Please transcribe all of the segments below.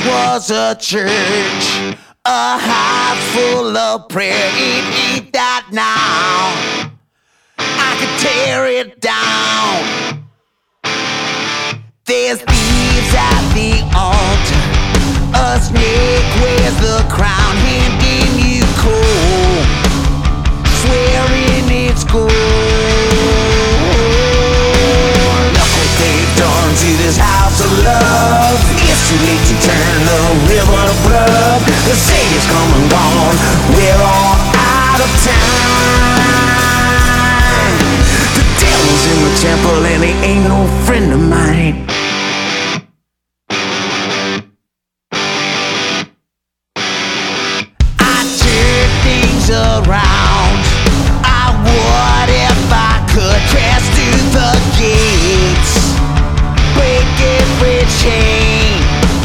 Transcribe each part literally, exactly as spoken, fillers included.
was a church, a house full of prayer. It ain't that now. I could tear it down. There's thieves at the altar. A snake wears the crown, handing you coal, swearing it's gold. Look what they've done to this house of love. It's too late to turn the river to blood. The Savior's come and gone, we're all out of time. The devil's in the temple and he ain't no friend of mine. Around, I would if I could crash through the gates, break every chain,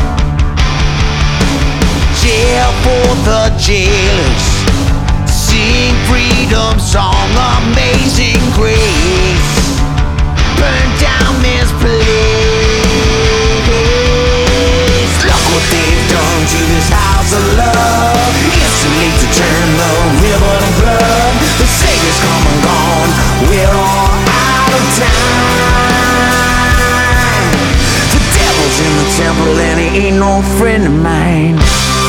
jail for the jailers, sing freedom song, Amazing Grace, burn down this place. Look what they've done to this house of love. It's too late to turn the river to blood. The Savior's come and gone, we're all out of time. The devil's in the temple and he ain't no friend of mine.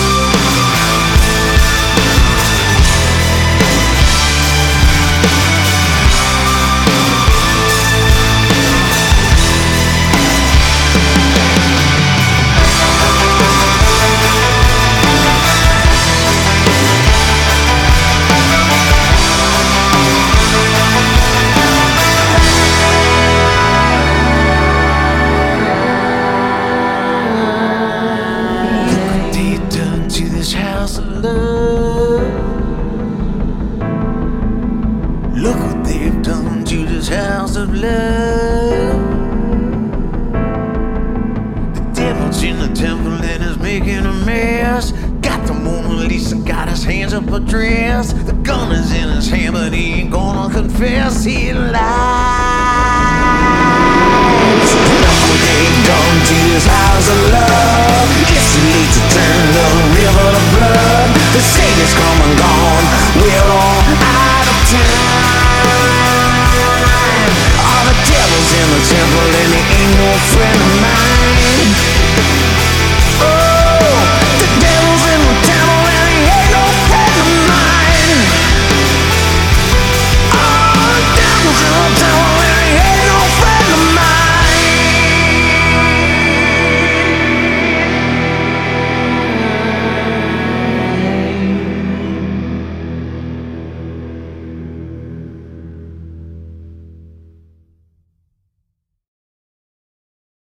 Look what they've done to this house of love. The devil's in the temple and is making a mess. Got the Mona Lisa, got his hands up her dress. The gun is in his hand, but he ain't gonna confess. He lies. Look what they've done to this house of love. It's too late to turn the river to blood. The Savior's come and gone, we're all